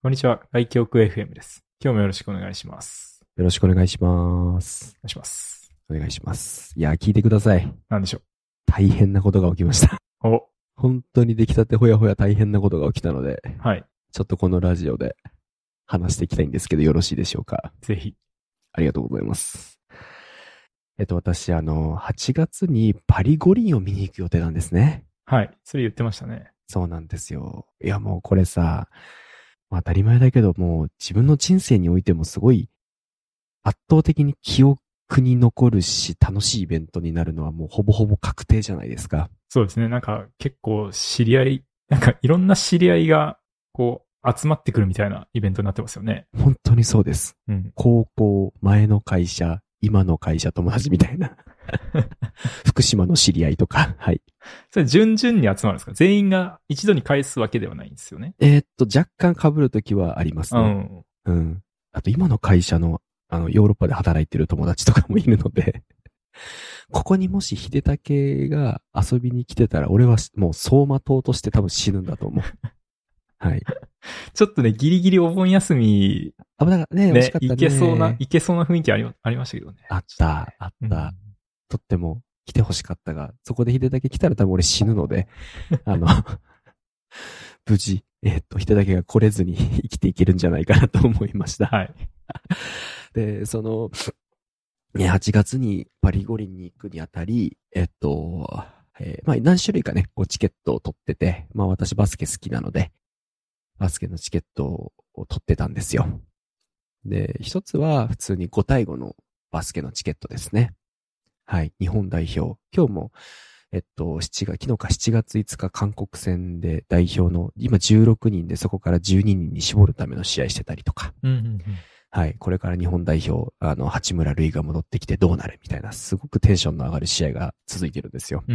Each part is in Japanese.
こんにちは。外記憶 FM です。今日もよろしくお願いします。 よろしくお願いします。 お願いします。 お願いします。いや、聞いてください。 なんでしょ大変なことが起きました。 う。お、 本当に出来たてほやほや大変なことが起きたので、 はい。 ちょっとこのラジオで話していきたいんですけど、よろしいでしょうか。 ぜひ。 ありがとうございます。私、8月にパリ五輪を見に行く予定なんですね。 はい。それ言ってましたね。 そうなんですよ。いや、もうこれさ、当たり前だけど、もう自分の人生においてもすごい圧倒的に記憶に残るし、楽しいイベントになるのはもうほぼほぼ確定じゃないですか。 そうですね。なんか結構知り合い、なんかいろんな知り合いがこう集まってくるみたいなイベントになってますよね。 本当にそうです。 うん。 高校、前の会社、今の会社、友達みたいな。福島の知り合いとか、はい。 それ順々に集まるんですか？全員が一度に返すわけではないんですよね。 若干被るときはありますね。 うん。 うん。あと今の会社の、ヨーロッパで働いてる友達とかもいるので、ここにもし秀武が遊びに来てたら、俺はもう走馬灯として多分死ぬんだと思う。はい。 ちょっとね、ギリギリお盆休み、 だからね、惜しかったね。 いけそうな雰囲気ありましたけどね。 あった。 うん。 とっても来て欲しかったが、そこで秀武来たら多分俺死ぬので、無事、秀武が来れずに生きていけるんじゃないかなと思いました。 はい。 で、8月にパリ五輪に行くにあたり、何種類かね、チケットを取ってて、私バスケ好きなので、バスケのチケットを取ってたんですよ。で、一つは普通に5対5のバスケのチケットですね。はい、日本代表。今日も、昨日か7月5日韓国戦で代表の、今16人でそこから12人に絞るための試合してたりとか。はい、これから日本代表、八村塁が戻ってきてどうなるみたいな、すごくテンションの上がる試合が続いてるんですよ。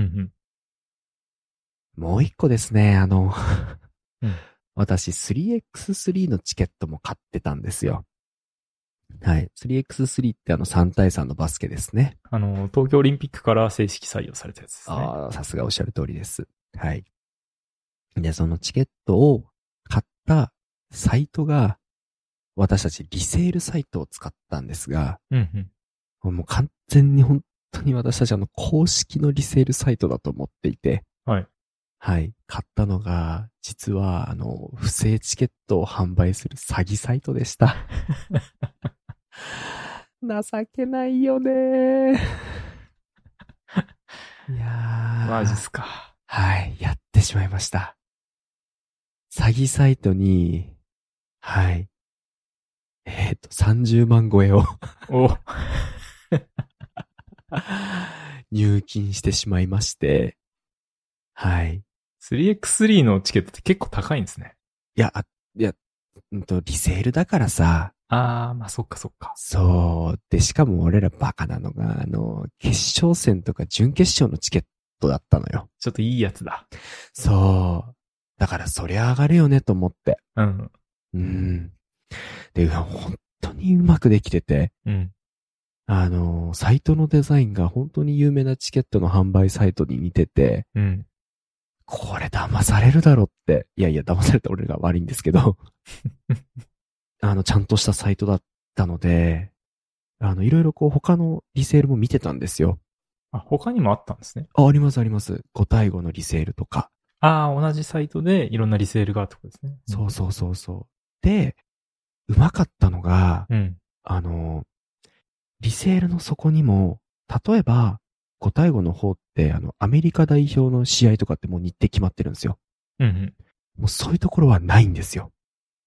もう一個ですね、私 3x3 のチケットも買ってたんですよ。はい。3x3 って3対3のバスケですね。 東京オリンピックから正式採用されたやつですね。 ああ、さすがおっしゃる通りです。はい。で、そのチケットを買ったサイトが、私たちリセールサイトを使ったんですが、もう完全に本当に私たち公式のリセールサイトだと思っていて、 はい。 はい。買ったのが、実は、不正チケットを販売する詐欺サイトでした。情けないよね。いやー。 マジっすか。 はい。やってしまいました。詐欺サイトに、はい。30万超えをお入金してしまいまして、はい。 3x3 のチケットって結構高いんですね。 いや、リセールだからさ。 そっかそっか。 そう。で、しかも俺らバカなのが、決勝戦とか準決勝のチケットだったのよ。 ちょっといいやつだ。 そう。だからそりゃ上がるよねと思って。 うん。 で、本当にうまくできてて。 うん。 サイトのデザインが本当に有名なチケットの販売サイトに似てて。 うん。 これ騙されるだろって。いやいや、騙された俺が悪いんですけど。ちゃんとしたサイトだったので、いろいろ他のリセールも見てたんですよ。 他にもあったんですね。 あります。5対5のリセールとか。 同じサイトでいろんなリセールがあったことですね。 そう。で、うまかったのが、 うん。 リセールの底にも、例えば、5対5の方って、アメリカ代表の試合とかってもう日程決まってるんですよ。もうそういうところはないんですよ。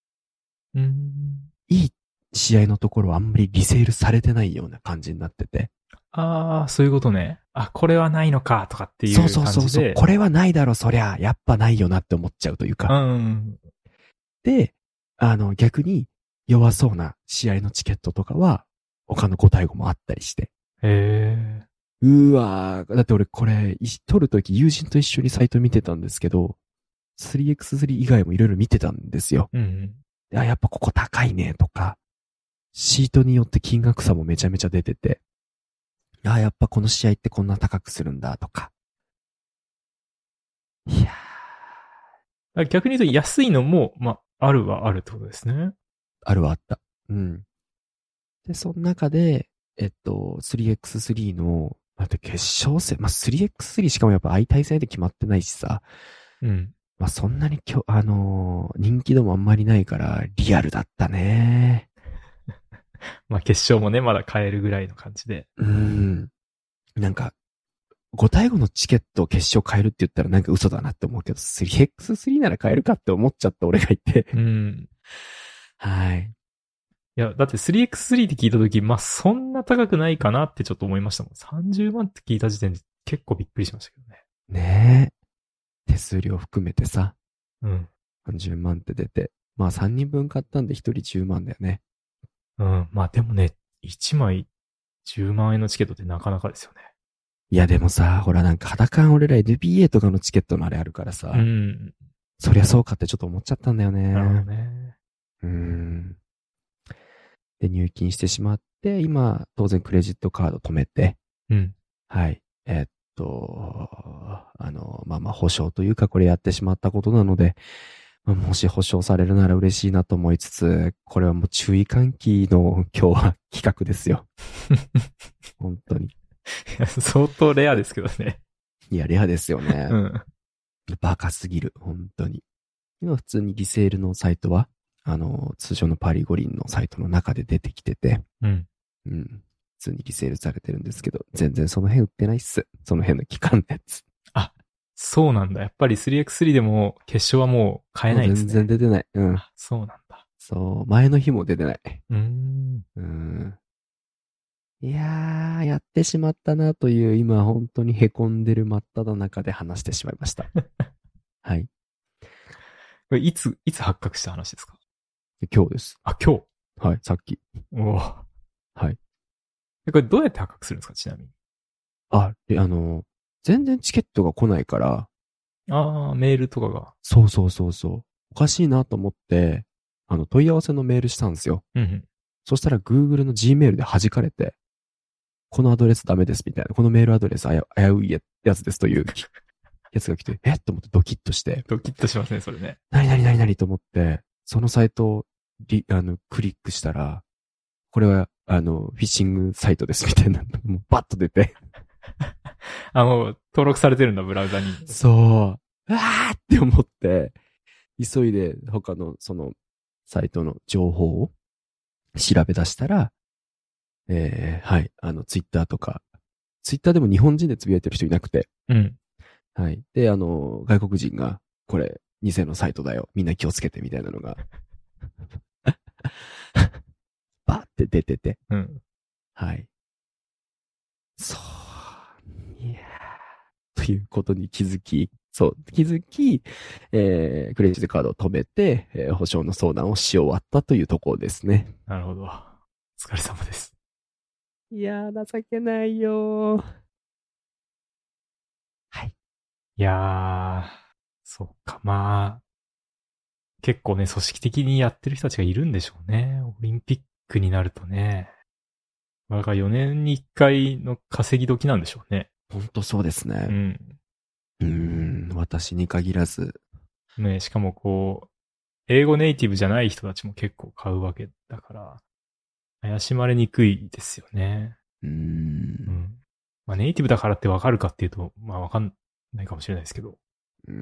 いい試合のところはあんまりリセールされてないような感じになってて。 そういうことね。これはないのかとかっていう感じで。 そう。これはないだろ、そりゃ。やっぱないよなって思っちゃうというか。で、逆に弱そうな試合のチケットとかは、他の5対5もあったりして。うわー。だって俺これ、撮るとき友人と一緒にサイト見てたんですけど、3x3 以外もいろいろ見てたんですよ。やっぱここ高いねとか、シートによって金額差もめちゃめちゃ出てて、やっぱこの試合ってこんな高くするんだとか。いや逆に言うと安いのも、 あるはあるってことですね。 あるはあった。うん。で、その中で、3x3 の、だって決勝戦、まあ、3x3 しかもやっぱ相対戦で決まってないしさ、 うん。 まあ、そんなに人気度もあんまりないから、リアルだったね。 まあ決勝もね、まだ買えるぐらいの感じで。 なんか、5対5のチケットを決勝買えるって言ったらなんか嘘だなって思うけど、3x3 なら買えるかって思っちゃった俺がいて。 うん。 はい。 いや、だって 3x3 って聞いたとき、まあそんな高くないかなってちょっと思いましたもん。30万って聞いた時点で結構びっくりしましたけどね。 ねえ。手数料含めてさ、 うん。 30万って出て。まあ3人分買ったんで1人10万だよね。 うん。まあでもね、1枚10万円のチケットってなかなかですよね。 いやでもさ、ほらなんか肌感俺ら NBA とかのチケットのあれあるからさ、 うん。 そりゃそうかってちょっと思っちゃったんだよなるほどね。 ね。 で、入金してしまって、今、当然クレジットカード止めて、 うん。 はい。まあまあ保証というかこれやってしまったことなので、まあもし保証されるなら嬉しいなと思いつつ、これはもう注意喚起の今日は企画ですよ。本当に。 いや相当レアですけどね。 いや、レアですよね。 うん。 バカすぎる。本当に。今普通にリセールのサイトは、通常のパリ五輪のサイトの中で出てきてて、 うん。 うん。普通にリセールされてるんですけど、全然その辺売ってないっす。その辺の期間のやつ。 あ、そうなんだ。やっぱり 3x3 でも決勝はもう買えもうないんですね。 全然出てない。うん。 あ、そうなんだ。 そう、前の日も出てない。 うーん。 うん。いやー、やってしまったなという、今本当に凹んでる真っ只中で話してしまいました。はい。 これいつ発覚した話ですか？ 今日です。 あ、今日。 はい、さっき。 おお。 はい。 これどうやって発覚するんですか、ちなみに。 で、全然チケットが来ないから、 ああ、メールとかが。 そうそうそうそう。おかしいなと思って、問い合わせのメールしたんですよ。 うんうん。 そしたら Google の Gmail で弾かれて、このアドレスダメですみたいな、このメールアドレス危ういやつですというやつが来て、と思ってドキッとして、 ドキッとしますね、それね。 何と思って、そのサイトをクリックしたら、これは、フィッシングサイトですみたいなのもうバッと出て。 もう登録されてるんだ、ブラウザに。 そう。うわーって思って、急いで他のそのサイトの情報を調べ出したら、はい、ツイッターとか、ツイッターでも日本人でつぶやいてる人いなくて、 うん。 はい。で、外国人が、これ、偽のサイトだよ。みんな気をつけてみたいなのが、バーって出てて、 うん。 はい。そう。いやーということに気づき、そう、気づき、クレジットカードを止めて、保証の相談をし終わったというところですね。 なるほど。お疲れ様です。 いやー、情けないよー。はい。 いやー、そっか、まあ、結構ね、組織的にやってる人たちがいるんでしょうね。オリンピックになるとね。だから4年に1回の稼ぎ時なんでしょうね。 ほんとそうですね。 うん。 私に限らず。 ね、しかもこう、英語ネイティブじゃない人たちも結構買うわけだから、怪しまれにくいですよね。うん。まあネイティブだからってわかるかっていうと、まあわかんないかもしれないですけど。うん。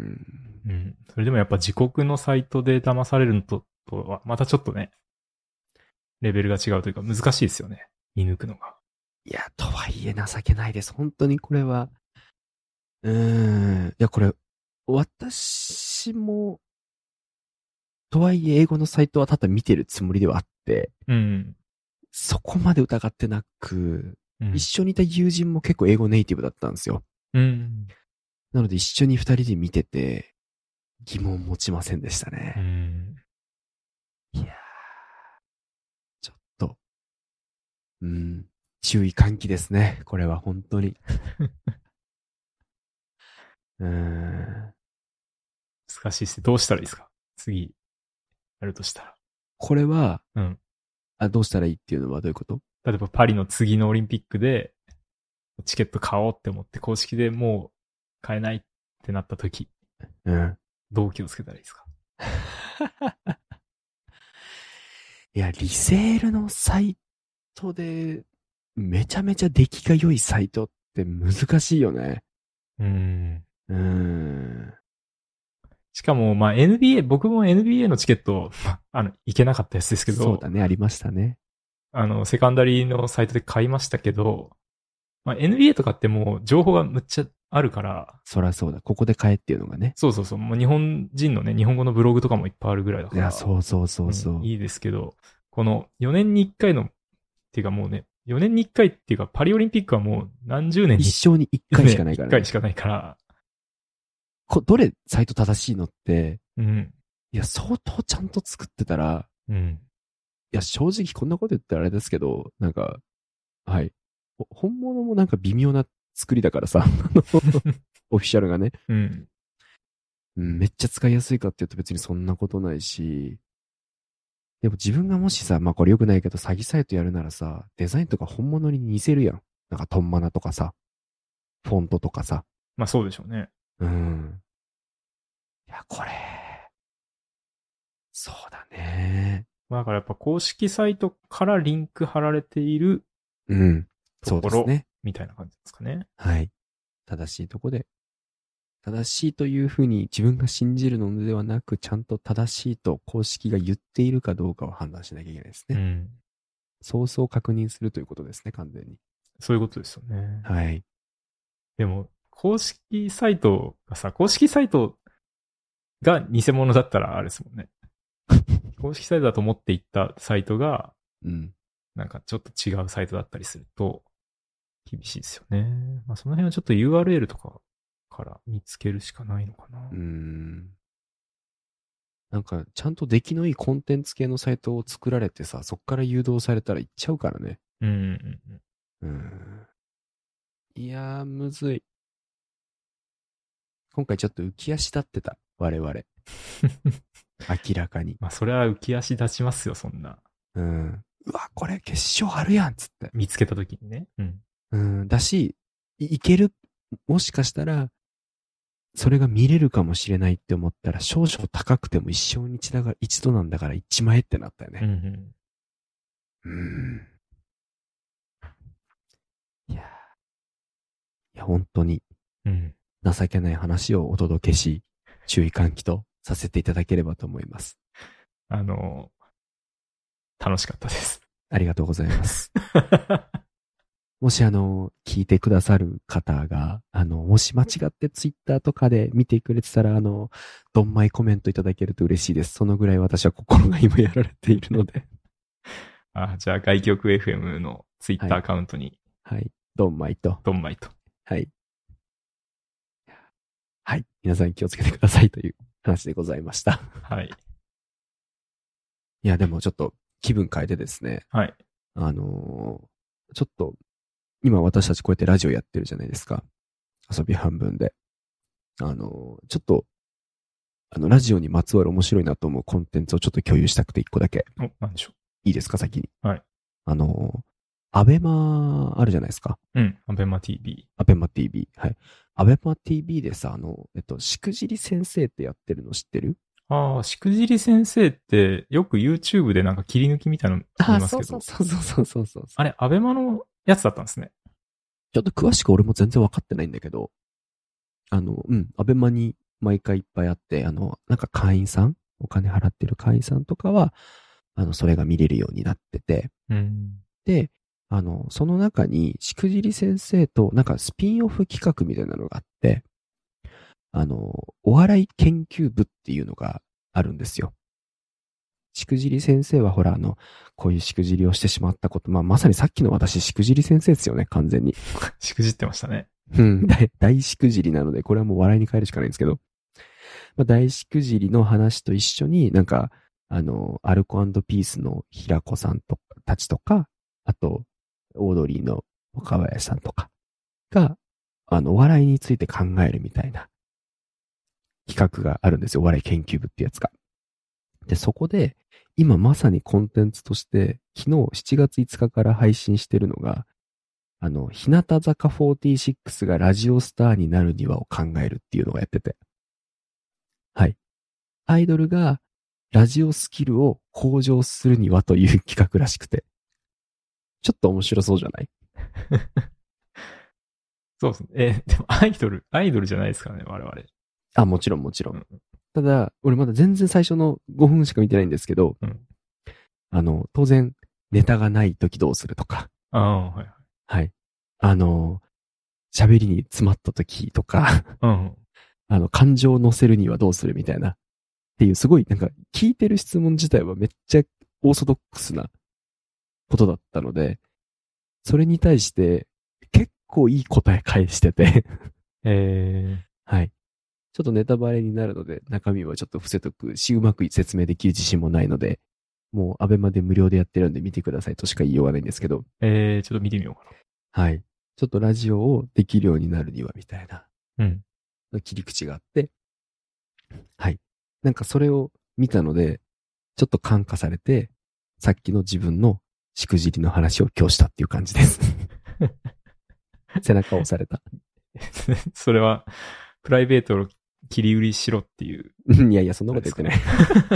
それでもやっぱ自国のサイトで騙されるのとは、またちょっとね、レベルが違うというか難しいですよね。見抜くのが。 いや、とはいえ情けないです。本当にこれは。いや、これ、私も、とはいえ英語のサイトはただ見てるつもりではあって、 うん。 そこまで疑ってなく、 うん。 一緒にいた友人も結構英語ネイティブだったんですよ。 うん。 なので一緒に二人で見てて、疑問持ちませんでしたうね。 ん。 いやー、ちょっと、注意喚起ですね。これは本当に。うーん。 難しいっす。どうしたらいいですか？次、やるとしたら。 これは、 うん。 どうしたらいいっていうのはどういうこと？ 例えばパリの次のオリンピックで、チケット買おうって思って公式でもう買えないってなった時、 うん。 どう気をつけたらいいですか？ いや、リセールのサイトで、めちゃめちゃ出来が良いサイトって難しいよね。 しかも、まあ、NBA、僕も NBA のチケット、行けなかったやつですけど。 そうだね、ありましたね。 セカンダリーのサイトで買いましたけど、まあ、NBA とかってもう情報がむっちゃあるから。 そらそうだ。ここで買えっていうのがね。 そうそうそう。もう日本人のね、日本語のブログとかもいっぱいあるぐらいだから。 いや、そうそうそうそう。 いいですけど、この4年に1回の、っていうかもうね、4年に1回っていうか、パリオリンピックはもう何十年に。 一生に1回しかないからね。1回しかないから。 どれサイト正しいのって、 うん。 いや、相当ちゃんと作ってたら、 うん。 いや、正直こんなこと言ったらあれですけど、なんか、はい。本物もなんか微妙な作りだからさ、オフィシャルがね。 うん。 めっちゃ使いやすいかって言うと別にそんなことないし、でも自分がもしさ、まあこれ良くないけど詐欺サイトやるならさ、デザインとか本物に似せるやん。なんかトンマナとかさ、フォントとかさ。 まあそうでしょうね。 いや、これ、そうだね。 だからやっぱ公式サイトからリンク貼られているそうですね。 みたいな感じですかね。 はい。正しいとこで。正しいというふうに自分が信じるのではなく、ちゃんと正しいと公式が言っているかどうかを判断しなきゃいけないですね。ソースを確認するということですね、完全に。 そういうことですよね。 はい。 でも、公式サイトが偽物だったらあれですもんね。公式サイトだと思っていったサイトが、なんかちょっと違うサイトだったりすると、厳しいですよね。まあその辺はちょっと URL とかから見つけるしかないのかな。 なんか、ちゃんと出来のいいコンテンツ系のサイトを作られてさ、そっから誘導されたら行っちゃうからね。いやー、むずい。今回ちょっと浮き足立ってた。我々。明らかに。 まあ、それは浮き足立ちますよ、そんな。 うわ、これ決勝あるやん、つって。 見つけた時にね。 だし、いける、もしかしたら、それが見れるかもしれないって思ったら、少々高くても一生に一度なんだから1万円ってなったよね。いや、本当に、情けない話をお届けし、注意喚起とさせていただければと思います。 楽しかったです。 ありがとうございます。もし聞いてくださる方が、もし間違ってツイッターとかで見てくれてたら、どんまいコメントいただけると嬉しいです。そのぐらい私は心が今やられているので。 じゃあ外局 FM のツイッターアカウントに。 はい。どんまいと。はい。はい。皆さん気をつけてくださいという話でございました。 はい。 いや、でもちょっと気分変えてですね。 はい。 ちょっと、今私たちこうやってラジオやってるじゃないですか。遊び半分で。ちょっと、ラジオにまつわる面白いなと思うコンテンツをちょっと共有したくて一個だけ。 なんでしょう。 いいですか、先に。 はい。 アベマあるじゃないですか。 アベマ TV。 アベマ TV。はい。アベマ TV でさ、しくじり先生ってやってるの知ってる？ しくじり先生って、よく YouTube でなんか切り抜きみたいなの見ますけど。 そう。 あれ、アベマのやつだったんですね。 ちょっと詳しく俺も全然わかってないんだけど、アベマに毎回いっぱいあって、なんか会員さん、お金払ってる会員さんとかは、それが見れるようになってて、で、その中に、しくじり先生と、なんかスピンオフ企画みたいなのがあって、お笑い研究部っていうのがあるんですよ。しくじり先生はほら、こういうしくじりをしてしまったこと、まさにさっきの私、しくじり先生ですよね、完全に。 しくじってましたね。 大しくじりなので、これはもう笑いに変えるしかないんですけど、大しくじりの話と一緒に、なんか、アルコ&ピースの平子さんたちとか、あと、オードリーの岡林さんとかが、お笑いについて考えるみたいな企画があるんですよ。お笑い研究部ってやつが。で、そこで、今まさにコンテンツとして、昨日7月5日から配信してるのが、日向坂46がラジオスターになるにはを考えるっていうのをやってて。はい。アイドルがラジオスキルを向上するにはという企画らしくて。ちょっと面白そうじゃない？ そうですね。でもアイドルじゃないですからね、我々。 あ、もちろんもちろん。ただ、俺まだ全然最初の5分しか見てないんですけど、当然、ネタがない時どうするとか。 ああ、はい。 はい。喋りに詰まった時とか、感情を乗せるにはどうするみたいな。っていう、すごい、なんか、聞いてる質問自体はめっちゃオーソドックスなことだったので、それに対して結構いい答え返しててはい。ちょっとネタバレになるので、中身はちょっと伏せとくし、うまく説明できる自信もないので、もうアベマで無料でやってるんで見てくださいとしか言いようがないんですけど。 ちょっと見てみようかな。はい。ちょっとラジオをできるようになるにはみたいな。切り口があって。はい。なんかそれを見たので、ちょっと感化されて、さっきの自分のしくじりの話を今日したっていう感じです。背中を押された。 それは、プライベートを切り売りしろっていう。 いやいや、そんなこと言ってない。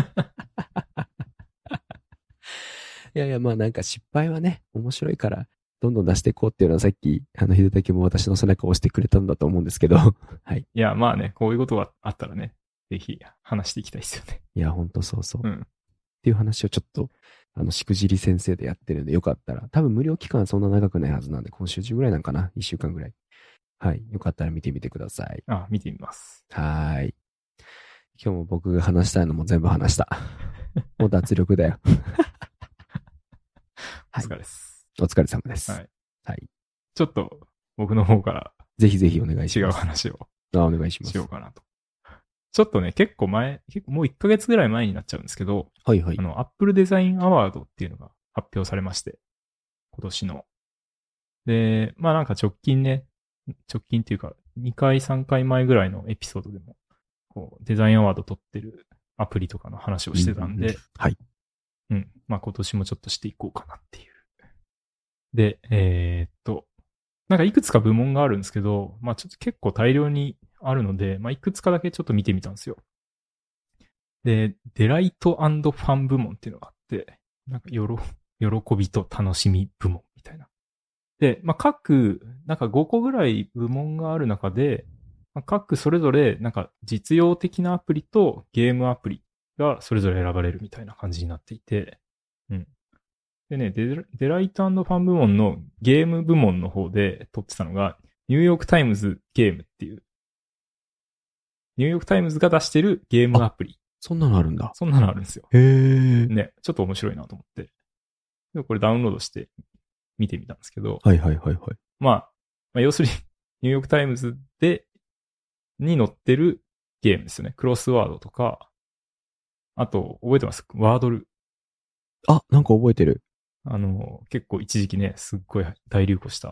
いやいや、まあなんか失敗はね、面白いから、どんどん出していこうっていうのはさっき、秀武も私の背中を押してくれたんだと思うんですけど、はい。 いや、まあね、こういうことがあったらね、ぜひ話していきたいですよね。 いや、ほんとそうそう。っていう話をちょっと、しくじり先生でやってるんで、よかったら、多分無料期間はそんな長くないはずなんで、今週中ぐらいなんかな ?1 週間ぐらい。はい。よかったら見てみてください。 見てみます。 はい。今日も僕が話したいのも全部話した。もう脱力だよ。 お疲れです。 お疲れ様です。 はい。 はい。 ちょっと、僕の方から、 ぜひぜひお願いします。 違う話を。 お願いします。 しようかなと。ちょっとね、結構もう1ヶ月ぐらい前になっちゃうんですけど、 はいはい。 Apple Design Award っていうのが発表されまして、今年の。で、まあなんか直近っていうか、2回3回前ぐらいのエピソードでも、こう、デザインアワード取ってるアプリとかの話をしてたんで、 はい。 まあ今年もちょっとしていこうかなっていう。で、なんかいくつか部門があるんですけど、まあちょっと結構大量にあるので、まあいくつかだけちょっと見てみたんですよ。で、デライト&ファン部門っていうのがあって、なんか喜びと楽しみ部門みたいな。で、まあなんか5個ぐらい部門がある中で、まあ、各それぞれなんか実用的なアプリとゲームアプリがそれぞれ選ばれるみたいな感じになっていて、でね、デライト&ファン部門のゲーム部門の方で撮ってたのが、ニューヨークタイムズゲームっていう、ニューヨークタイムズが出してるゲームアプリ。 そんなのあるんだ。 そんなのあるんですよ。 へー。 ね、ちょっと面白いなと思って。でこれダウンロードして見てみたんですけど。 はいはいはいはい。 まあ、要するに、ニューヨークタイムズに載ってるゲームですよね。クロスワードとか、あと、覚えてますワードル。 あ、なんか覚えてる。 結構一時期ね、すっごい大流行した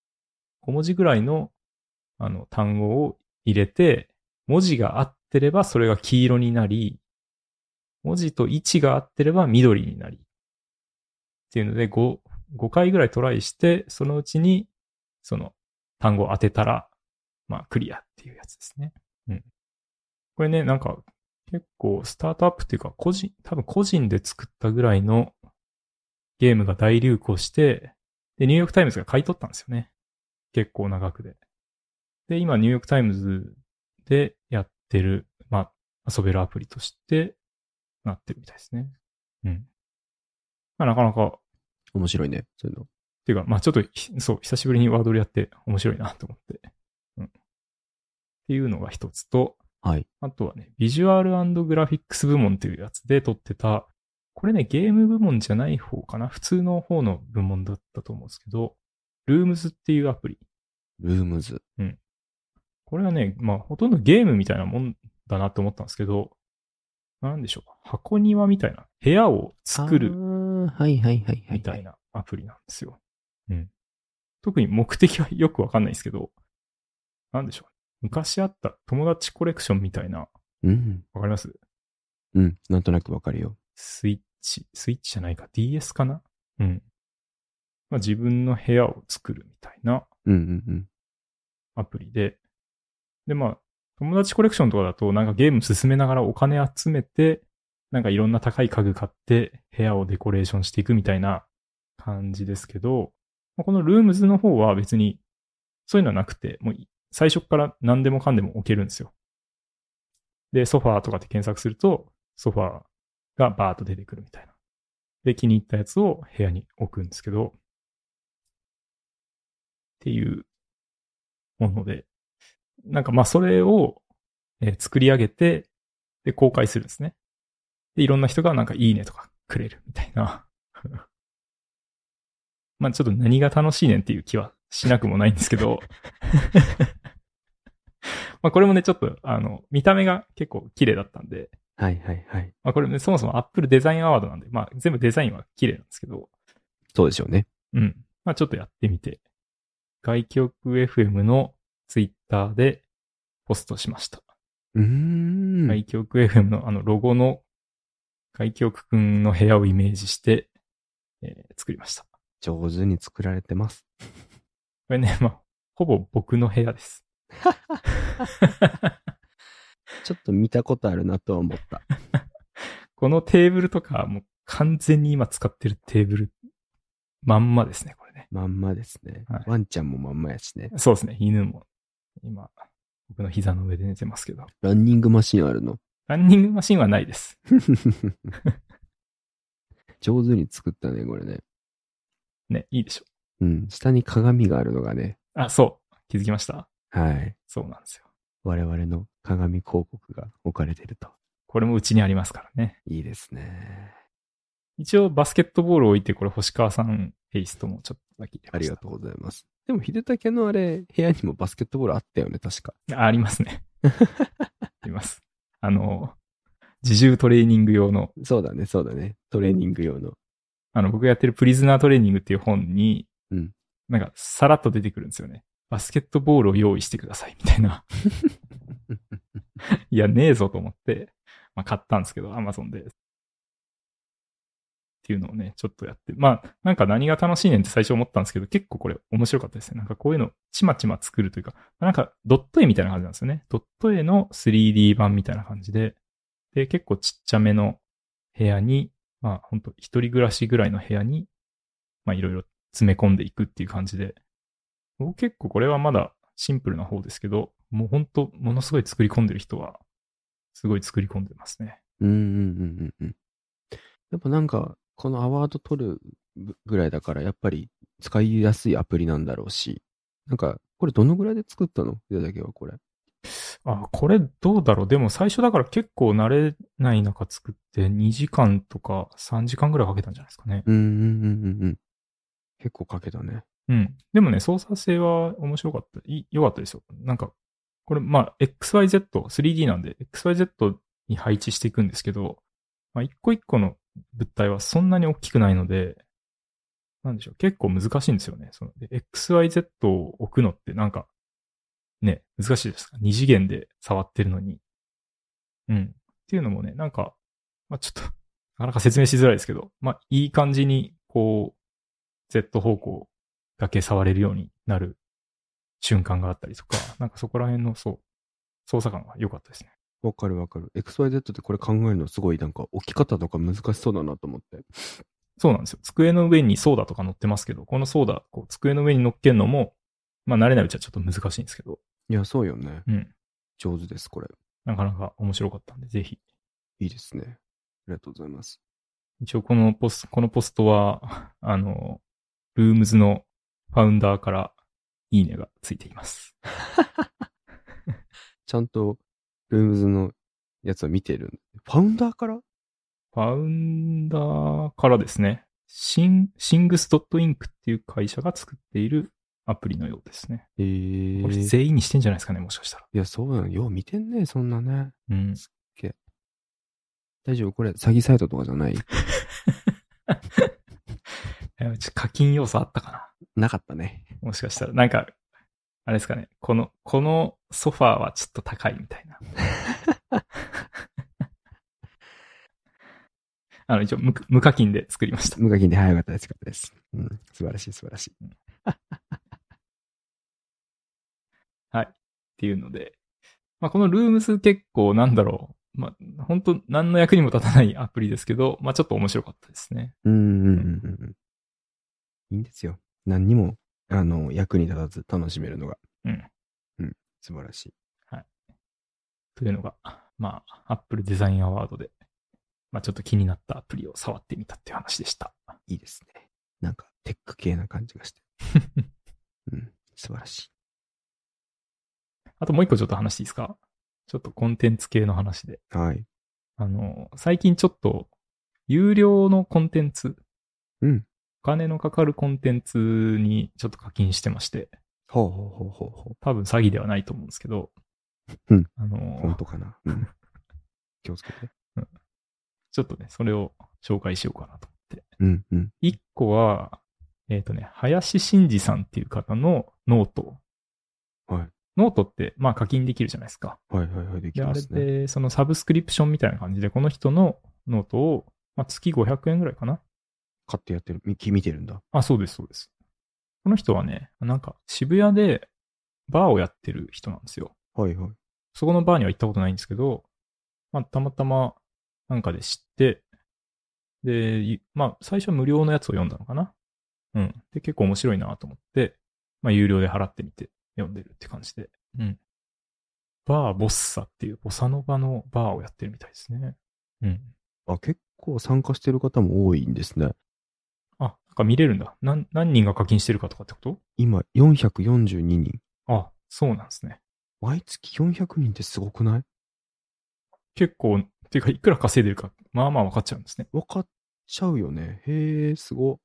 。5文字ぐらいの、単語を入れて、文字が合ってればそれが黄色になり、文字と位置が合ってれば緑になり。っていうので5回ぐらいトライして、そのうちに、その単語を当てたら、まあクリアっていうやつですね。これね、なんか結構スタートアップっていうか多分個人で作ったぐらいのゲームが大流行して、で、ニューヨークタイムズが買い取ったんですよね。結構長くで。で、今ニューヨークタイムズでやってる、まあ、遊べるアプリとしてなってるみたいですね。まあ、なかなか。 面白いね、そういうの。 っていうか、まあちょっと、そう、久しぶりにワードルやって面白いなと思って。っていうのが一つと、 はい。 あとはね、ビジュアル&グラフィックス部門っていうやつで撮ってた、これね、ゲーム部門じゃない方かな。普通の方の部門だったと思うんですけど、ルームズっていうアプリ。 ルームズ。 これはね、まあほとんどゲームみたいなもんだなって思ったんですけど、なんでしょう。箱庭みたいな、部屋を作る。 はいはいはいはい。 みたいなアプリなんですよ。特に目的はよくわかんないですけど、なんでしょう。昔あった友達コレクションみたいな。わかります？ なんとなくわかるよ。 スイッチじゃないか。DS かな？まあ、自分の部屋を作るみたいな。アプリで。で、まあ、友達コレクションとかだとなんかゲーム進めながらお金集めて、 なんかいろんな高い家具買って部屋をデコレーションしていくみたいな感じですけど、このルームズの方は別にそういうのはなくて、もう最初から何でもかんでも置けるんですよ。で、ソファーとかって検索すると、ソファーがバーッと出てくるみたいな。で、気に入ったやつを部屋に置くんですけど、っていうもので、なんかまあそれを作り上げて、で、公開するんですね。で、いろんな人がなんかいいねとかくれるみたいな。まあちょっと何が楽しいねんっていう気はしなくもないんですけど、まあこれもね、ちょっと見た目が結構綺麗だったんで、 はいはいはい。 まあこれね、そもそも Apple デザインアワードなんで、まあ全部デザインは綺麗なんですけど、 そうでしょうね。 うん。まあちょっとやってみて、外局 FM のツイッターでポストしました。外局 FM のロゴの外局くんの部屋をイメージして、作りました。 上手に作られてます。 これね、まあ、ほぼ僕の部屋です。 ちょっと見たことあるなとは思った。 このテーブルとか、もう完全に今使ってるテーブル、まんまですね、これね。 まんまですね。はい、ワンちゃんもまんまやしね。 そうですね、犬も。今、僕の膝の上で寝てますけど。 ランニングマシンあるの？ ランニングマシンはないです。 上手に作ったね、これね。 ね、いいでしょ。 うん。下に鏡があるのがね。 あ、そう。気づきました？ はい。 そうなんですよ。 我々の鏡広告が置かれてると。 これもうちにありますからね。 いいですね。 一応バスケットボールを置いて、これ星川さんテイストもちょっとだけ入れました。 ありがとうございます。でも、秀武のあれ、部屋にもバスケットボールあったよね、確か。 ありますね。あります。自重トレーニング用の。 そうだね、そうだね。トレーニング用の。 僕がやってるプリズナートレーニングっていう本に、 うん。 なんか、さらっと出てくるんですよね。バスケットボールを用意してください、みたいな。いや、ねえぞと思って、まあ、買ったんですけど、Amazon で。っていうのをね、ちょっとやって。まあ、なんか何が楽しいねんって最初思ったんですけど、結構これ面白かったですね。なんかこういうの、ちまちま作るというか、なんかドット絵みたいな感じなんですよね。ドット絵の 3D 版みたいな感じで、で、結構ちっちゃめの部屋に、まあ、ほんと一人暮らしぐらいの部屋に、まあ、いろいろ詰め込んでいくっていう感じで、僕結構これはまだシンプルな方ですけど、もうほんとものすごい作り込んでる人は、すごい作り込んでますね。 やっぱなんか、このアワード取るぐらいだから、やっぱり使いやすいアプリなんだろうし、なんか、これどのぐらいで作ったの？いただけはこれ。 あ、これどうだろう。でも最初だから結構慣れない中作って2時間とか3時間ぐらいかけたんじゃないですかね。 結構かけたね。 うん。でもね、操作性は面白かった。良かったですよ。なんか、これまあ XYZ、3D なんで XYZ に配置していくんですけど、まあ一個一個の物体はそんなに大きくないので、なんでしょう。結構難しいんですよね。XYZ を置くのってなんか、ね、難しいですか？二次元で触ってるのに。うん。っていうのもね、なんか、まあちょっと、なかなか説明しづらいですけど、まあいい感じに、こう、Z 方向だけ触れるようになる瞬間があったりとか、なんかそこら辺の操作感が良かったですね。 わかるわかる。XYZ ってこれ考えるのすごいなんか置き方とか難しそうだなと思って。 そうなんですよ。机の上にソーダとか乗ってますけど、このソーダ、こう机の上に乗っけるのも、まあ慣れないうちはちょっと難しいんですけど。 いや、そうよね。 うん。 上手です、これ。 なかなか面白かったんで、ぜひ。 いいですね。ありがとうございます。 一応このポストは、ルームズのファウンダーからいいねがついています。 ちゃんと、ルームズのやつは見てる。ファウンダーから？ ファウンダーからですね。Sings.inc っていう会社が作っているアプリのようですね。これ全員にしてんじゃないですかね、もしかしたら。 いや、そうなの。よう見てんね、そんなね。 うん。 すっげえ。大丈夫？これ、詐欺サイトとかじゃない？ うち課金要素あったかな？ なかったね。 もしかしたら。なんか、あれですかね。このソファーはちょっと高いみたいな。一応無課金で作りました。 無課金で、はい、よかったです。よかったです。うん。素晴らしい、素晴らしい。 はい。っていうので。まあ、このルームス結構なんだろまあ、本当何の役にも立たないアプリですけど、まあちょっと面白かったですね。 いいんですよ。何にも、役に立たず楽しめるのが。 うん。 素晴らしい。 はい。というのが、まあ、Apple デザインアワードで、まあちょっと気になったアプリを触ってみたっていう話でした。 いいですね。なんか、テック系な感じがして。素晴らしい。 あともう一個ちょっと話していいですか？ちょっとコンテンツ系の話で。 はい。 最近ちょっと、有料のコンテンツ、 うん。 お金のかかるコンテンツにちょっと課金してまして、 ほう。 多分詐欺ではないと思うんですけど、 うん。本当かな。気をつけて。 ちょっとね、それを紹介しようかなと思って。 一個は、林真二さんっていう方のノート。 はい。 ノートって、まあ課金できるじゃないですか。 はい、できますね。 で、あれで、そのサブスクリプションみたいな感じで、この人のノートを、まあ月500円ぐらいかな。 買ってやってる、見てるんだ。 あ、そうです。この人はね、なんか渋谷でバーをやってる人なんですよ。 はい。 そこのバーには行ったことないんですけど、まあたまたまなんかで知って、で、まあ最初は無料のやつを読んだのかな。で、結構面白いなと思って、まあ有料で払ってみて読んでるって感じで。バーボッサっていうボサノバのバーをやってるみたいですね。 あ、結構参加してる方も多いんですね。 あ、なんか見れるんだ。何人が課金してるかとかってこと？ 今、442人。 あ、そうなんですね。 毎月400人ってすごくない？ 結構、ていうかいくら稼いでるか、まあまあ分かっちゃうんですね。 分かっちゃうよね。へえ、すご。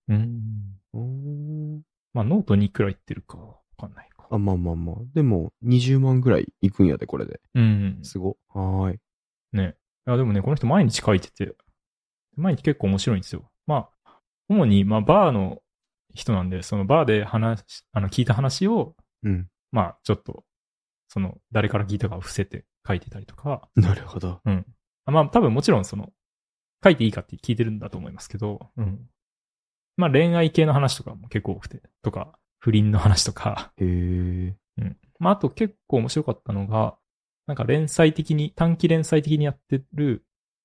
まあノートにいくらいってるか分かんないか。 あ、まあ。でも、20万ぐらいいくんやで、これで。すご。はーい。 ね。いや、でもね、この人毎日書いてて、毎日結構面白いんですよ。まあ、主に、まあ、バーの人なんで、そのバーで聞いた話を、まあ、ちょっと、誰から聞いたかを伏せて書いてたりとか。 なるほど。 まあ、多分もちろん書いていいかって聞いてるんだと思いますけど、まあ、恋愛系の話とかも結構多くて、とか、不倫の話とか。まあ、あと結構面白かったのが、なんか短期連載的にやってる、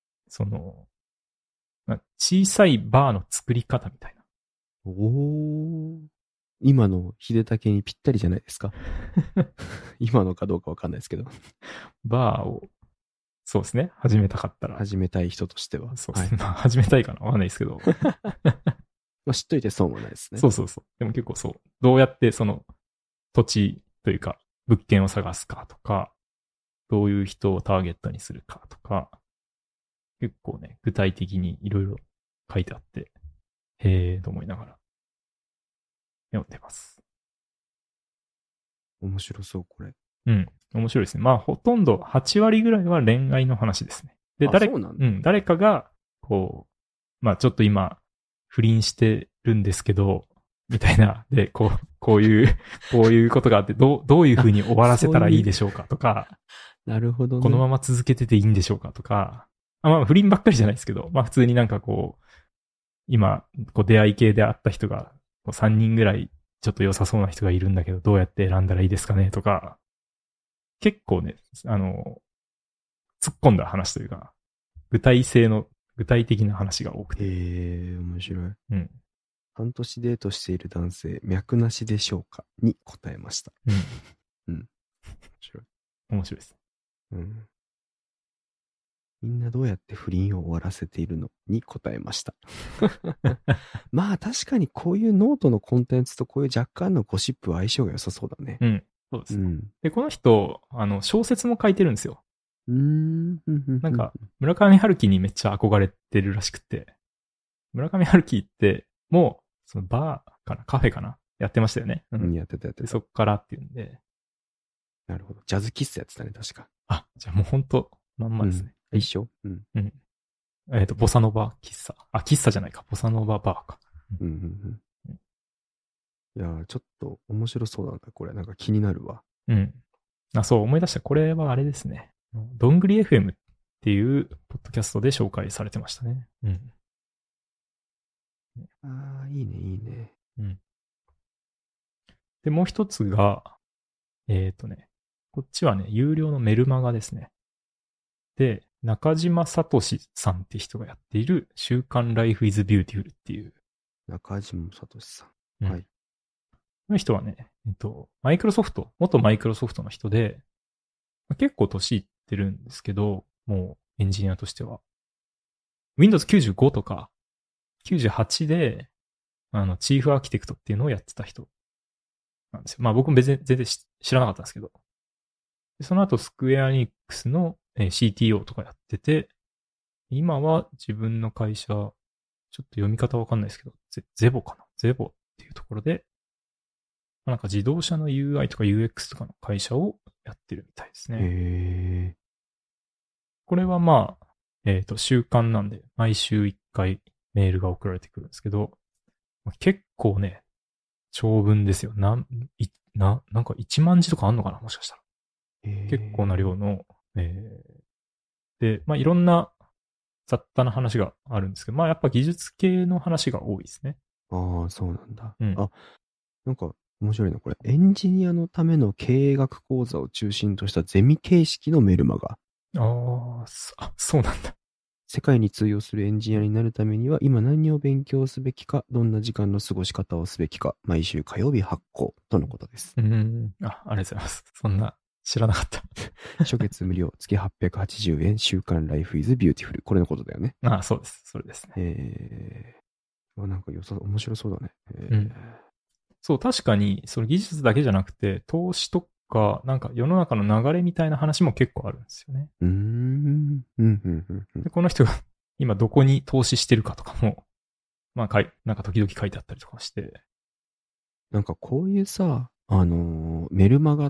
小さいバーの作り方みたいな。 今の秀武にぴったりじゃないですか。今のかどうかわかんないですけど。 バーを、そうですね。始めたかったら。 始めたい人としては。 そうですね。まあ、始めたいかなわかんないですけど。 まあ、知っといて損もないですね。 そう。でも結構そう。どうやって土地というか、物件を探すかとか、どういう人をターゲットにするかとか、結構ね、具体的にいろいろ書いてあって、へえーと思いながら読んでます。 面白そう、これ。 面白いですね。まあ、ほとんど8割ぐらいは恋愛の話ですね。で、誰かが、まあ、ちょっと今、不倫してるんですけど、みたいな、で、こういうことがあって、どういうふうに終わらせたらいいでしょうかとか、 なるほどね。 このまま続けてていいんでしょうかとか、まあ、不倫ばっかりじゃないですけど、まあ、普通になんか今、出会い系で会った人が、3人ぐらい、ちょっと良さそうな人がいるんだけど、どうやって選んだらいいですかねとか、結構ね、突っ込んだ話というか、具体的な話が多くて。 面白い。半年デートしている男性、脈なしでしょうかに答えました。面白い。 面白いです。 みんなどうやって不倫を終わらせているのに答えました。まあ確かにこういうノートのコンテンツとこういう若干のゴシップは相性が良さそうだね。 そうですね。で、この人、小説も書いてるんですよ。なんか、村上春樹にめっちゃ憧れてるらしくて、村上春樹って、もう、そのバーかなカフェかなやってましたよね。 やってた。 で、そっからっていうんで。 なるほど。ジャズ喫茶やってたね、確か。 あ、じゃあもうほんと、まんまですね。 一緒ボサノバ喫茶。あ、喫茶じゃないか。ボサノババーか。 いやー、ちょっと面白そうだな、これ。なんか気になるわ。 そう、思い出した。これはあれですね。どんぐり FM っていう、ポッドキャストで紹介されてましたね。 いいね。 で、もう一つが、こっちはね、有料のメルマガですね。で、 中島聡さんって人がやっている週刊 Life is Beautiful っていう。 中島聡さん。 はい。この人はね、マイクロソフト、元マイクロソフトの人で、結構年いってるんですけど、もうエンジニアとしては。Windows 95とか98で、チーフアーキテクトっていうのをやってた人なんですよ。まあ僕も全然知らなかったんですけど。その後スクエアニックスの CTO とかやってて、今は自分の会社、ちょっと読み方わかんないですけど、ゼボかなゼボっていうところで、なんか自動車の UI とか UX とかの会社をやってるみたいですね。 へー。 これはまあ、週刊なんで、毎週1回メールが送られてくるんですけど、結構ね、長文ですよ。なんか1万字とかあんのかなもしかしたら。結構な量の、で、まあいろんな雑多な話があるんですけど、まあやっぱ技術系の話が多いですね。 ああ、そうなんだ。 うん。 あ、なんか面白いな、これ。エンジニアのための経営学講座を中心としたゼミ形式のメルマガ。 そうなんだ。 世界に通用するエンジニアになるためには、今何を勉強すべきか、どんな時間の過ごし方をすべきか、毎週火曜日発行とのことです。 ありがとうございます。そんな、知らなかった。 初月無料、月880円、週刊 Life is Beautiful。これのことだよね。 そうです。それですね。 なんか面白そうだね。 そう、確かに、その技術だけじゃなくて、投資とか、なんか世の中の流れみたいな話も結構あるんですよね。で、この人が今どこに投資してるかとかも、まあ、なんか時々書いてあったりとかして。 なんかこういうさ、メルマガって、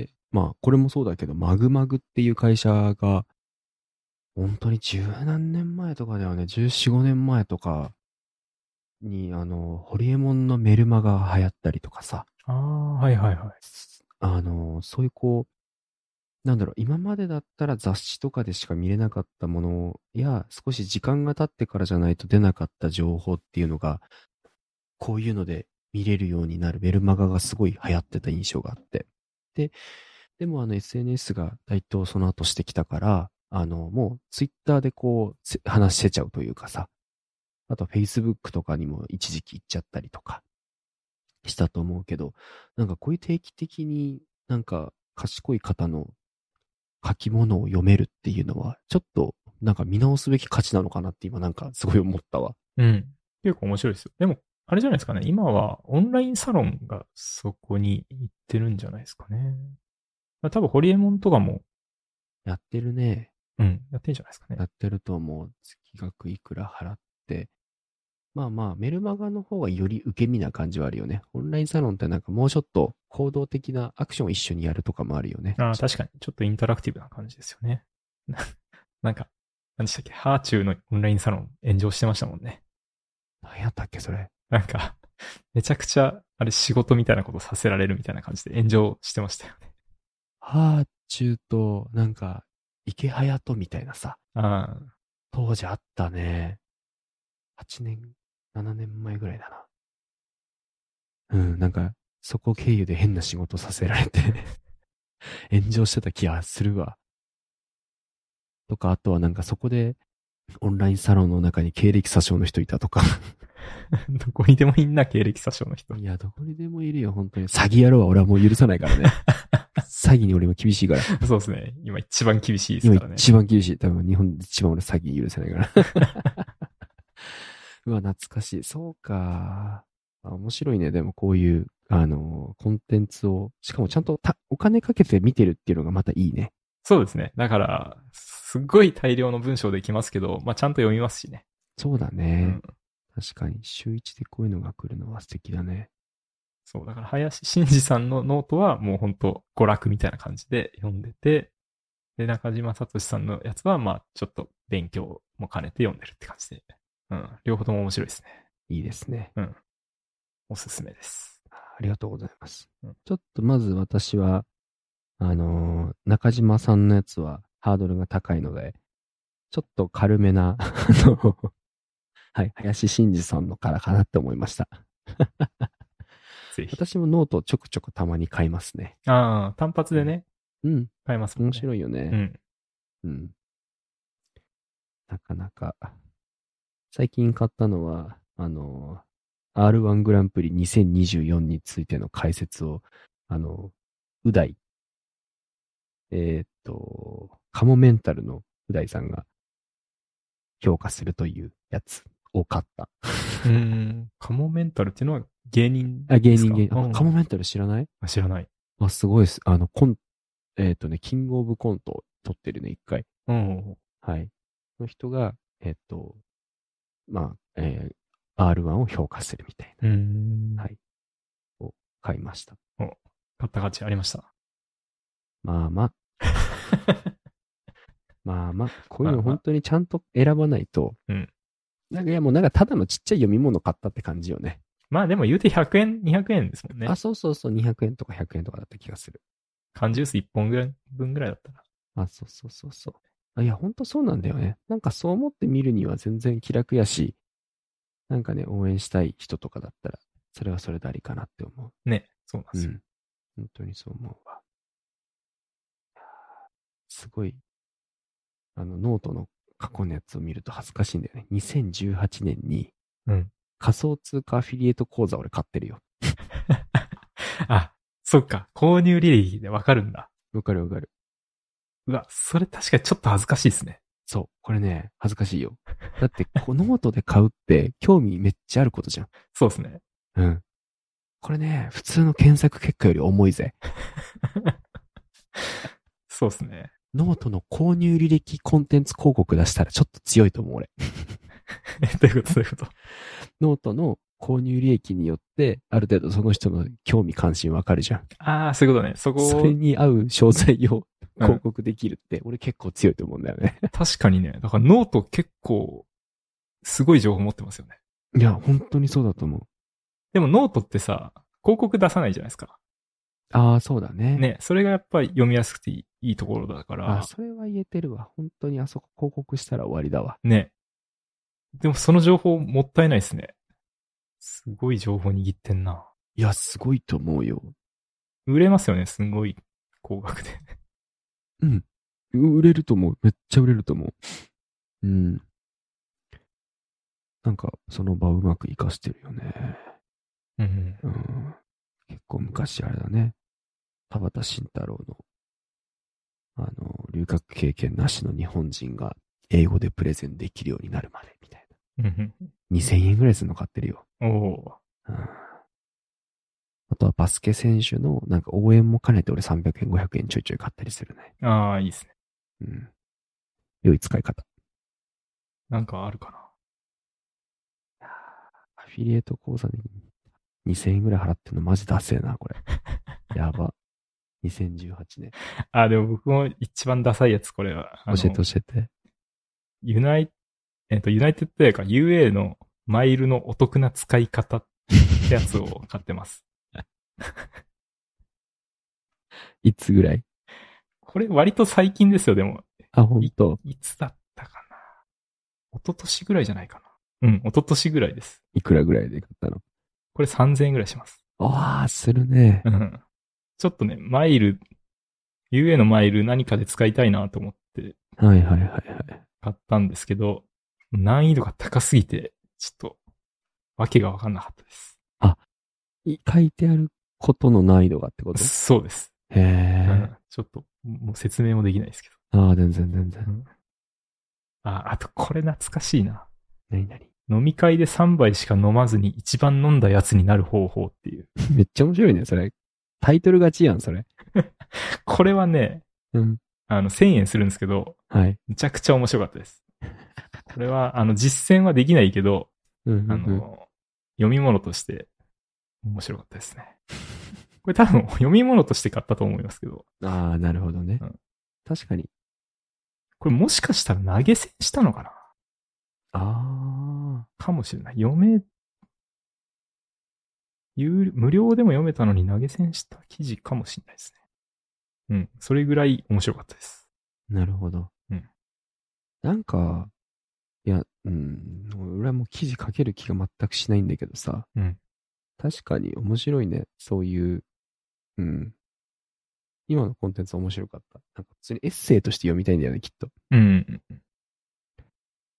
まあ、これもそうだけど、マグマグっていう会社が、本当に十何年前とかだよね、14、5年前とかに、ホリエモンのメルマガが流行ったりとかさ。 はいはいはい。 そういうなんだろう、今までだったら雑誌とかでしか見れなかったものや、少し時間が経ってからじゃないと出なかった情報っていうのが、こういうので見れるようになるメルマガがすごい流行ってた印象があって。でもSNS が台頭その後してきたから、もうツイッターで話せちゃうというかさ、あと Facebook とかにも一時期行っちゃったりとかしたと思うけど、なんかこういう定期的になんか賢い方の書き物を読めるっていうのは、ちょっとなんか見直すべき価値なのかなって今なんかすごい思ったわ。 うん。結構面白いですよ。でも、あれじゃないですかね。今はオンラインサロンがそこに行ってるんじゃないですかね。多分、ホリエモンとかも。 やってるね。 うん。やってるんじゃないですかね。 やってると思う。月額いくら払って。まあまあ、メルマガの方がより受け身な感じはあるよね。オンラインサロンってなんかもうちょっと行動的なアクションを一緒にやるとかもあるよね。 確かに。ちょっとインタラクティブな感じですよね。なんか、何でしたっけ、ハーチューのオンラインサロン炎上してましたもんね。 何やったっけ、それ。 なんか、めちゃくちゃ、あれ仕事みたいなことさせられるみたいな感じで炎上してましたよね。 ハーチューと、なんか、池早とみたいなさ。当時あったね。8年、7年前ぐらいだな。なんか、そこ経由で変な仕事させられて炎上してた気がするわ。とか、あとはなんかそこで、オンラインサロンの中に経歴詐称の人いたとかどこにでもいんな、経歴詐称の人。 いや、どこにでもいるよ、本当に。詐欺野郎は俺はもう許さないからね。詐欺に俺も厳しいから。 そうですね。今一番厳しいですからね。 今一番厳しい。多分日本で一番俺詐欺許せないから。うわ、懐かしい。そうか。面白いね。でもこういう、コンテンツを、しかもちゃんとお金かけて見てるっていうのがまたいいね。 そうですね。だから、すっごい大量の文章できますけど、まあ、ちゃんと読みますしね。 そうだね。確かに、週一でこういうのが来るのは素敵だね。 そう、だから林真二さんのノートはもう本当娯楽みたいな感じで読んでて、で、中島聡さんのやつはまあ、ちょっと勉強も兼ねて読んでるって感じで。両方とも面白いですね。 いいですね。 おすすめです。 ありがとうございます。ちょっとまず私は、中島さんのやつはハードルが高いので、ちょっと軽めな、はい、林真二さんのからかなって思いました。 ぜひ。 私もノートちょくちょくたまに買いますね。 単発でね。 買いますもんね。 面白いよね。 なかなか。最近買ったのは、R1 グランプリ2024についての解説を、う大、カモメンタルのう大さんが評価するというやつを買った。 カモメンタルっていうのは芸人あ、 ですか？ 芸人。カモメンタル知らない？ 知らない。 あ、すごいです。キングオブコント撮ってるね、一回。はい。の人が、まあ、R1 を評価するみたいな。はい。を買いました。 買った価値ありました。 まあまあ。まあまあ、こういうの本当にちゃんと選ばないと、なんかただのちっちゃい読み物買ったって感じよね。 まあでも言うて100円、200円ですもんね。 あ、そうそうそう、200円とか100円とかだった気がする。 缶ジュース1本分ぐらいだったら。 あ、そうそうそうそう。いや、ほんとそうなんだよね。なんかそう思って見るには全然気楽やし、なんかね、応援したい人とかだったら、それはそれでありかなって思う。ね、そうなんですよ。 本当にそう思うわ。すごい、ノートの過去のやつを見ると恥ずかしいんだよね。2018年に、仮想通貨アフィリエイト講座俺買ってるよ。 あ、そっか。購入履歴でわかるんだ。 わかるわかる。 うわ、それ確かにちょっと恥ずかしいですね。 そう。これね、恥ずかしいよ。だって、ノートで買うって興味めっちゃあることじゃん。 そうですね。 これね、普通の検索結果より重いぜ。 そうですね。 ノートの購入履歴コンテンツ広告出したらちょっと強いと思う、俺。 どういうこと？ ノートの購入履歴によって、ある程度その人の興味関心わかるじゃん。 ああ、そういうことね。 それに合う商材を広告できるって、俺結構強いと思うんだよね。 確かにね。だからノート結構、すごい情報持ってますよね。 いや、本当にそうだと思う。 でもノートってさ、広告出さないじゃないですか。 ああ、そうだね。 ね、それがやっぱり読みやすくていいところだから。 それは言えてるわ。本当にあそこ広告したら終わりだわ。 ね。でもその情報もったいないですね。すごい情報握ってんな。 いや、すごいと思うよ。 売れますよね、すごい高額で。 売れると思う。めっちゃ売れると思う。なんか、その場をうまく活かしてるよね。結構昔あれだね。田畑慎太郎の、留学経験なしの日本人が英語でプレゼンできるようになるまで、みたいな。2000円ぐらいするの買ってるよ。あとはバスケ選手のなんか応援も兼ねて俺300円、500円ちょいちょい買ったりするね。 ああ、いいですね。 良い使い方。 なんかあるかな。アフィリエイト講座に2000円ぐらい払ってんのマジダセえな、これ。やば。2018年。 でも僕も一番ダサいやつ、これは。 教えて。 ユナイテッドエアか UA のマイルのお得な使い方ってやつを買ってます。 いつぐらい？ これ割と最近ですよ、でも。 ほんと。 いつだったかな。一昨年ぐらいじゃないかな。一昨年ぐらいです。 いくらぐらいで買ったの？ これ3000円ぐらいします。 するね。 ちょっとね、UA のマイル何かで使いたいなと思って。 買ったんですけど、難易度が高すぎて、ちょっと、わけがわかんなかったです。 書いてあることの難易度がってこと？ そうです。 へえ。 ちょっと、もう説明もできないですけど。全然。 あとこれ懐かしいな。 何？ 飲み会で3杯しか飲まずに一番飲んだやつになる方法っていう。 めっちゃ面白いね、それ。タイトル勝ちやん、それ。 これはね、1000円するんですけど、めちゃくちゃ面白かったです。これは、実践はできないけど、読み物として面白かったですね。これ多分読み物として買ったと思いますけど。 なるほどね。確かに。 これもしかしたら投げ銭したのかな？かもしれない。無料でも読めたのに投げ銭した記事かもしれないですね。それぐらい面白かったです。 なるほど。なんか、いや、俺はもう記事書ける気が全くしないんだけどさ。確かに面白いね。そういう、今のコンテンツ面白かった。なんか普通にエッセイとして読みたいんだよね、きっと。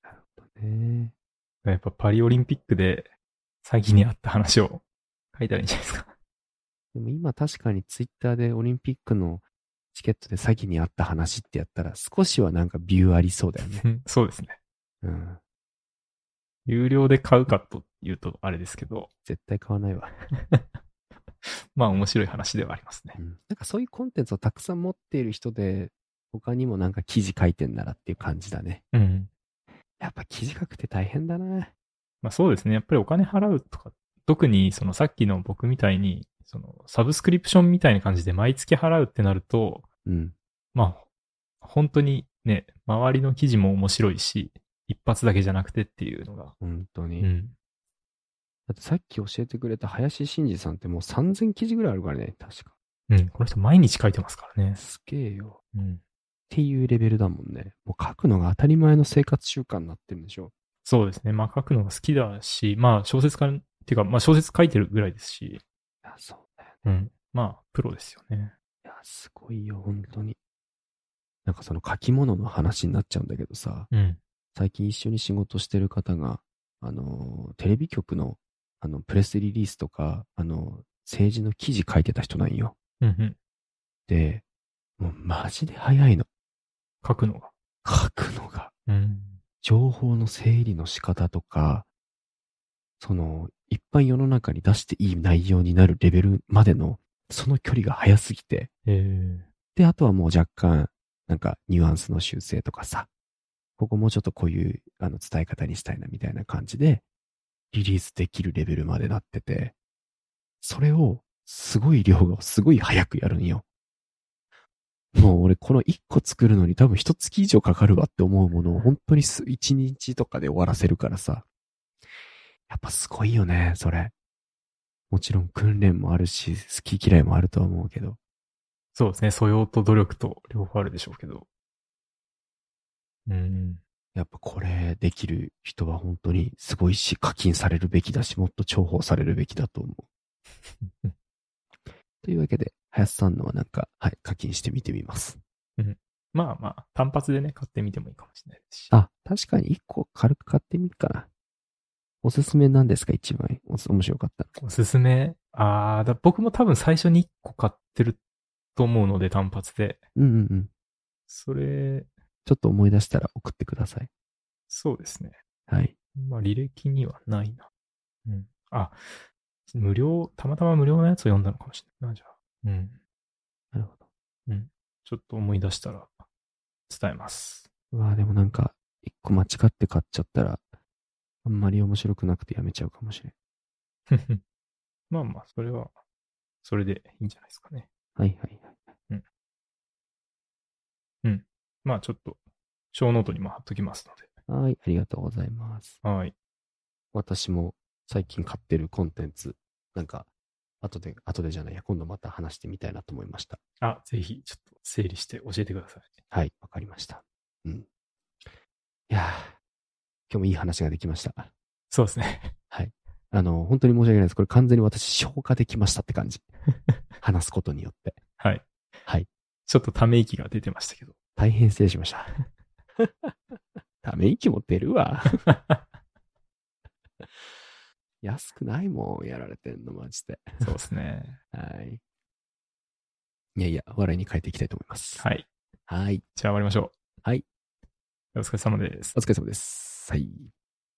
ね。 やっぱパリオリンピックで詐欺にあった話を書いたらいいんじゃないですか。 でも今確かにツイッターでオリンピックのチケットで詐欺にあった話ってやったら少しはなんかビューありそうだよね。 そうですね。 うん。 有料で買うかというとあれですけど。 絶対買わないわ。 まあ面白い話ではありますね。 うん。なんかそういうコンテンツをたくさん持っている人で、他にもなんか記事書いてんならっていう感じだね。 うん。 やっぱ記事書くって大変だな。 まあそうですね。やっぱりお金払うとか、特にそのさっきの僕みたいに、そのサブスクリプションみたいな感じで毎月払うってなると、 うん。 まあ本当にね、周りの記事も面白いし、一発だけじゃなくてっていうのが。 本当に。 うん。 だってさっき教えてくれた林真二さんってもう3000記事ぐらいあるからね、確か。 うん。この人毎日書いてますからね。 すげえよ。 うん。 っていうレベルだもんね。もう書くのが当たり前の生活習慣になってるんでしょ。 そうですね。まあ書くのが好きだし、まあ小説家、っていうか、まあ小説書いてるぐらいですし。 いや、そうだよね。 うん。まあ、プロですよね。 いや、すごいよ、本当に。なんかその書き物の話になっちゃうんだけどさ、 うん。 最近一緒に仕事してる方が、テレビ局の、プレスリリースとか、政治の記事書いてた人なんよ。 うんうん。 で、もうマジで早いの。 書くのが。 書くのが。 うん。 情報の整理の仕方とか、一般世の中に出していい内容になるレベルまでの、その距離が早すぎて。で、あとはもう若干、なんかニュアンスの修正とかさ、ここもうちょっとこういう、伝え方にしたいなみたいな感じで、リリースできるレベルまでなってて、それを、すごい量がすごい早くやるんよ。もう俺この1個作るのに多分1月以上かかるわって思うものを本当に1日とかで終わらせるからさ。やっぱすごいよね、それ。もちろん訓練もあるし、好き嫌いもあるとは思うけど。 そうですね。素養と努力と両方あるでしょうけど。うん。 やっぱこれできる人は本当にすごいし、課金されるべきだし、もっと重宝されるべきだと思う。というわけで、林さんのはなんか、はい、課金してみてみます。 うん。まあまあ、単発でね、買ってみてもいいかもしれないですし。 あ、確かに1個軽く買ってみるかな。おすすめなんですか、一番面白かった。 おすすめ僕も多分最初に1個買ってると思うので、単発で。 うんうんうん。 それ、 ちょっと思い出したら送ってください。 そうですね。 はい。 まあ、履歴にはないな。うん。たまたま無料のやつを読んだのかもしれないな、じゃあ。うん。 なるほど。 うん。ちょっと思い出したら伝えます。 うわぁ、でもなんか、1個間違って買っちゃったら、あんまり面白くなくてやめちゃうかもしれん。 まあまあ、それは、それでいいんじゃないですかね。 はいはいはい。 うん。うん。まあちょっと、小ノートにも貼っときますので。 はい、ありがとうございます。 はい。 私も最近買ってるコンテンツ、なんか、後でじゃないや、今度また話してみたいなと思いました。 ぜひ、ちょっと整理して教えてください。 はい、わかりました。うん。いやー、今日もいい話ができました。 そうですね。 はい。本当に申し訳ないです。これ完全に私消化できましたって感じ。話すことによって。 はい。 はい。 ちょっとため息が出てましたけど。 大変失礼しました。ため息も出るわ。安くないもん、やられてんの、マジで。 そうですね。 はい。いやいや、笑いに変えていきたいと思います。 はい。 はい。 じゃあ終わりましょう。 はい。 お疲れ様です。 お疲れ様です。はい。